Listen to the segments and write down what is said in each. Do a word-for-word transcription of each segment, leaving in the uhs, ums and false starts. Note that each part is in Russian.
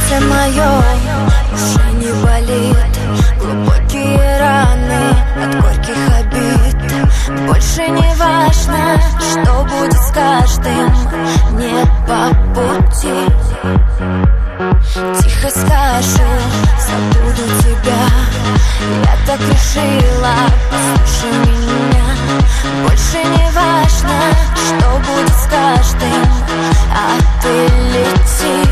Сердце мое уже не болит, глубокие раны от горьких обид. Больше не важно, что будет с каждым, не по пути. Тихо скажу, забуду тебя. Я так решила, послушай меня. Больше не важно, что будет с каждым, а ты лети.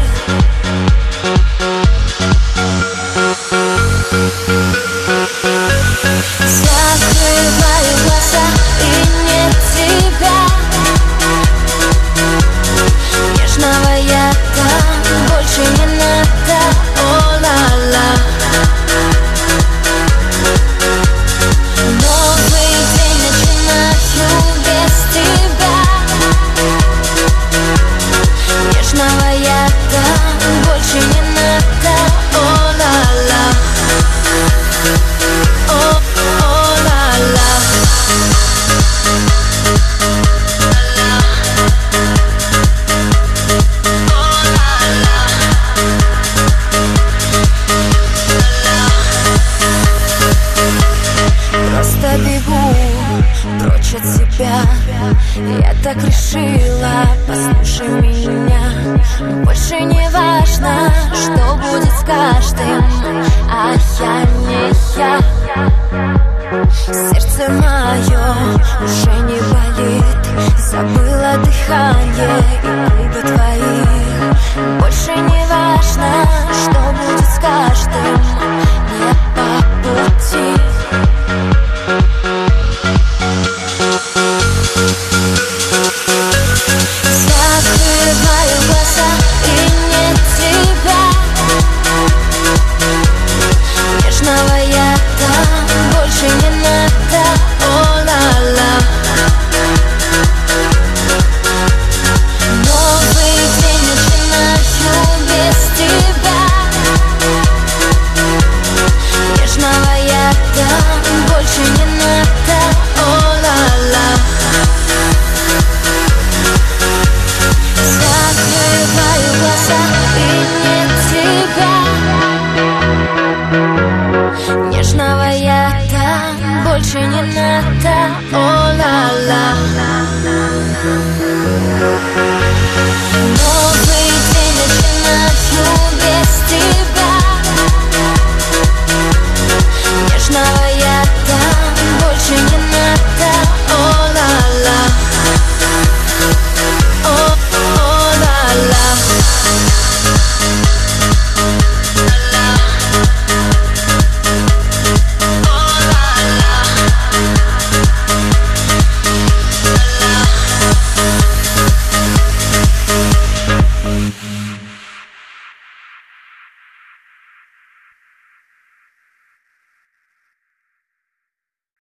Закрываю глаза, и нет тебя. Нежного яда больше не надо, о-ла-ла. Новый день начинаю без тебя. Нежного яда больше не надо, о-ла-ла. Просто бегу прочь от себя. Я так решила, послушай меня. Больше не важно, что будет с каждым, а я не я. Сердце мое уже не болит, забыла дыхание и губы твои. Больше не важно, что будет с каждым, не по пути. Закрываю глаза, и нет тебя. Нежного яда больше не надо, о-ла-ла. Новый день начинаю без тебя. Нежного яда больше не надо, о-ла-ла. Закрываю глаза, и нет тебя. Нежного яда больше не надо.